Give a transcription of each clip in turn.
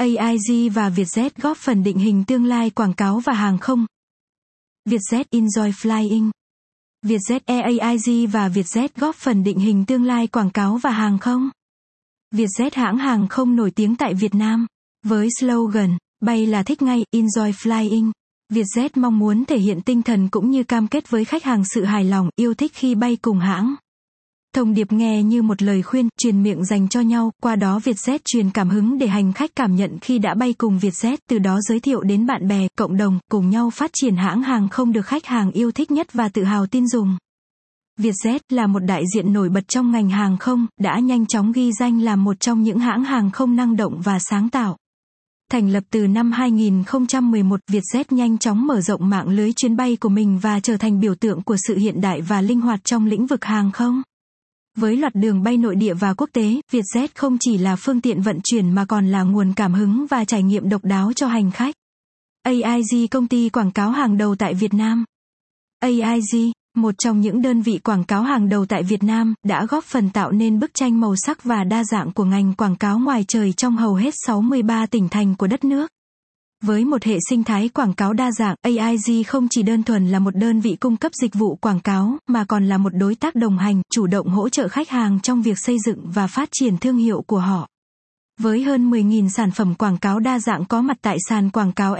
AIG và Vietjet góp phần định hình tương lai quảng cáo và hàng không. Vietjet Enjoy Flying. Vietjet Air, AIG và Vietjet góp phần định hình tương lai quảng cáo và hàng không. Vietjet hãng hàng không nổi tiếng tại Việt Nam. Với slogan, bay là thích ngay, Enjoy Flying. Vietjet mong muốn thể hiện tinh thần cũng như cam kết với khách hàng sự hài lòng, yêu thích khi bay cùng hãng. Thông điệp nghe như một lời khuyên, truyền miệng dành cho nhau, qua đó Vietjet truyền cảm hứng để hành khách cảm nhận khi đã bay cùng Vietjet, từ đó giới thiệu đến bạn bè, cộng đồng, cùng nhau phát triển hãng hàng không được khách hàng yêu thích nhất và tự hào tin dùng. Vietjet là một đại diện nổi bật trong ngành hàng không, đã nhanh chóng ghi danh làm một trong những hãng hàng không năng động và sáng tạo. Thành lập từ năm 2011, Vietjet nhanh chóng mở rộng mạng lưới chuyến bay của mình và trở thành biểu tượng của sự hiện đại và linh hoạt trong lĩnh vực hàng không. Với loạt đường bay nội địa và quốc tế, Vietjet không chỉ là phương tiện vận chuyển mà còn là nguồn cảm hứng và trải nghiệm độc đáo cho hành khách. AIG, công ty quảng cáo hàng đầu tại Việt Nam. AIG, một trong những đơn vị quảng cáo hàng đầu tại Việt Nam, đã góp phần tạo nên bức tranh màu sắc và đa dạng của ngành quảng cáo ngoài trời trong hầu hết 63 tỉnh thành của đất nước. Với một hệ sinh thái quảng cáo đa dạng, AIG không chỉ đơn thuần là một đơn vị cung cấp dịch vụ quảng cáo, mà còn là một đối tác đồng hành, chủ động hỗ trợ khách hàng trong việc xây dựng và phát triển thương hiệu của họ. Với hơn 10.000 sản phẩm quảng cáo đa dạng có mặt tại sàn quảng cáo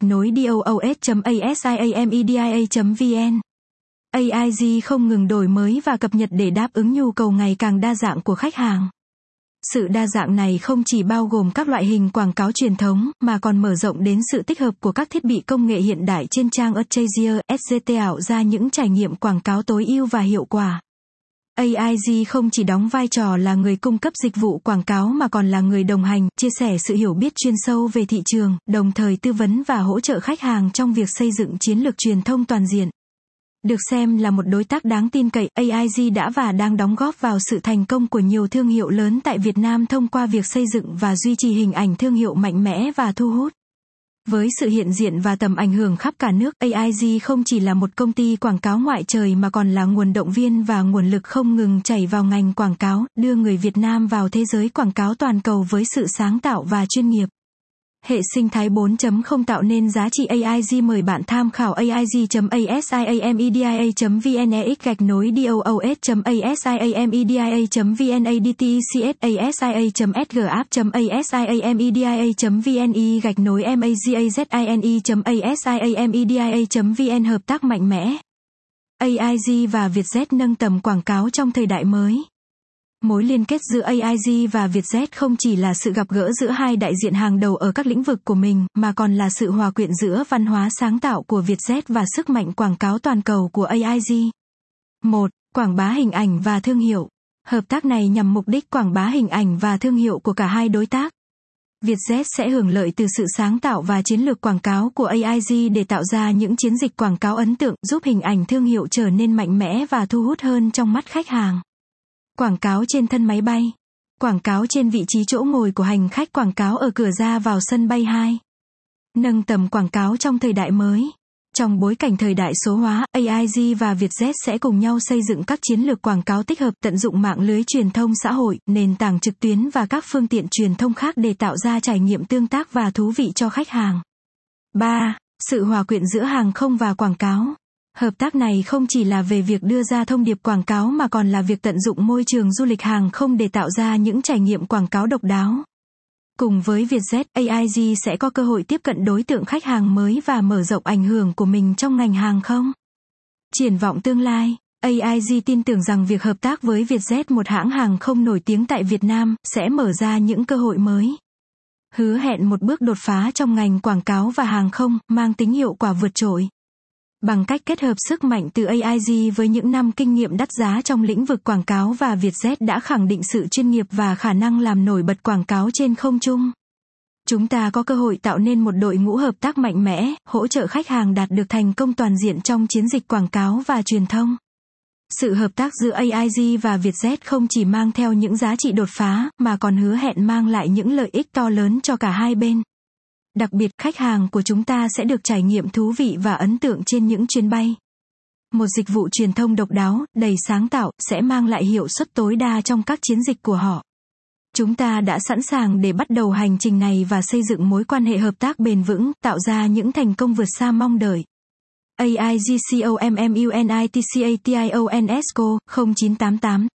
ex-doos.asiamedia.vn. AIG không ngừng đổi mới và cập nhật để đáp ứng nhu cầu ngày càng đa dạng của khách hàng. Sự đa dạng này không chỉ bao gồm các loại hình quảng cáo truyền thống, mà còn mở rộng đến sự tích hợp của các thiết bị công nghệ hiện đại trên trang Adjazer, SGT tạo ra những trải nghiệm quảng cáo tối ưu và hiệu quả. AIG không chỉ đóng vai trò là người cung cấp dịch vụ quảng cáo mà còn là người đồng hành, chia sẻ sự hiểu biết chuyên sâu về thị trường, đồng thời tư vấn và hỗ trợ khách hàng trong việc xây dựng chiến lược truyền thông toàn diện. Được xem là một đối tác đáng tin cậy, AIG đã và đang đóng góp vào sự thành công của nhiều thương hiệu lớn tại Việt Nam thông qua việc xây dựng và duy trì hình ảnh thương hiệu mạnh mẽ và thu hút. Với sự hiện diện và tầm ảnh hưởng khắp cả nước, AIG không chỉ là một công ty quảng cáo ngoại trời mà còn là nguồn động viên và nguồn lực không ngừng chảy vào ngành quảng cáo, đưa người Việt Nam vào thế giới quảng cáo toàn cầu với sự sáng tạo và chuyên nghiệp. Hệ sinh thái 4.0 tạo nên giá trị AIG. Mời bạn tham khảo aig.asiamedia.vn ex-doos.asiamedia.vn adtcsapp.asiamedia.vn hợp tác mạnh mẽ. AIG và Vietjet nâng tầm quảng cáo trong thời đại mới. Mối liên kết giữa AIG và Vietjet không chỉ là sự gặp gỡ giữa hai đại diện hàng đầu ở các lĩnh vực của mình, mà còn là sự hòa quyện giữa văn hóa sáng tạo của Vietjet và sức mạnh quảng cáo toàn cầu của AIG. 1. Quảng bá hình ảnh và thương hiệu. Hợp tác này nhằm mục đích quảng bá hình ảnh và thương hiệu của cả hai đối tác. Vietjet sẽ hưởng lợi từ sự sáng tạo và chiến lược quảng cáo của AIG để tạo ra những chiến dịch quảng cáo ấn tượng, giúp hình ảnh thương hiệu trở nên mạnh mẽ và thu hút hơn trong mắt khách hàng. Quảng cáo trên thân máy bay. Quảng cáo trên vị trí chỗ ngồi của hành khách, quảng cáo ở cửa ra vào sân bay 2. Nâng tầm quảng cáo trong thời đại mới. Trong bối cảnh thời đại số hóa, AIG và Vietjet sẽ cùng nhau xây dựng các chiến lược quảng cáo tích hợp, tận dụng mạng lưới truyền thông xã hội, nền tảng trực tuyến và các phương tiện truyền thông khác để tạo ra trải nghiệm tương tác và thú vị cho khách hàng. 3. Sự hòa quyện giữa hàng không và quảng cáo. Hợp tác này không chỉ là về việc đưa ra thông điệp quảng cáo mà còn là việc tận dụng môi trường du lịch hàng không để tạo ra những trải nghiệm quảng cáo độc đáo. Cùng với Vietjet, AIG sẽ có cơ hội tiếp cận đối tượng khách hàng mới và mở rộng ảnh hưởng của mình trong ngành hàng không. Triển vọng tương lai, AIG tin tưởng rằng việc hợp tác với Vietjet, một hãng hàng không nổi tiếng tại Việt Nam, sẽ mở ra những cơ hội mới. Hứa hẹn một bước đột phá trong ngành quảng cáo và hàng không, mang tính hiệu quả vượt trội. Bằng cách kết hợp sức mạnh từ AIG với những năm kinh nghiệm đắt giá trong lĩnh vực quảng cáo, và Vietjet đã khẳng định sự chuyên nghiệp và khả năng làm nổi bật quảng cáo trên không trung. Chúng ta có cơ hội tạo nên một đội ngũ hợp tác mạnh mẽ, hỗ trợ khách hàng đạt được thành công toàn diện trong chiến dịch quảng cáo và truyền thông. Sự hợp tác giữa AIG và Vietjet không chỉ mang theo những giá trị đột phá, mà còn hứa hẹn mang lại những lợi ích to lớn cho cả hai bên. Đặc biệt, khách hàng của chúng ta sẽ được trải nghiệm thú vị và ấn tượng trên những chuyến bay. Một dịch vụ truyền thông độc đáo, đầy sáng tạo, sẽ mang lại hiệu suất tối đa trong các chiến dịch của họ. Chúng ta đã sẵn sàng để bắt đầu hành trình này và xây dựng mối quan hệ hợp tác bền vững, tạo ra những thành công vượt xa mong đợi. AIGCOMMUNITCATIONSCO 0988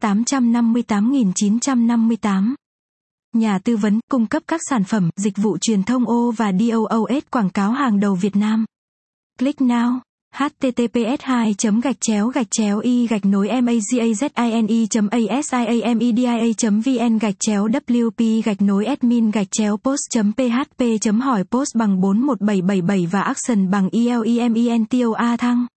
858 Nhà tư vấn, cung cấp các sản phẩm, dịch vụ truyền thông O và DOOS quảng cáo hàng đầu Việt Nam. Click now. https://magazine.asiamedia.vn/wp-admin-post.php hỏi post bằng 41777 và action bằng ELEMENTOA thăng.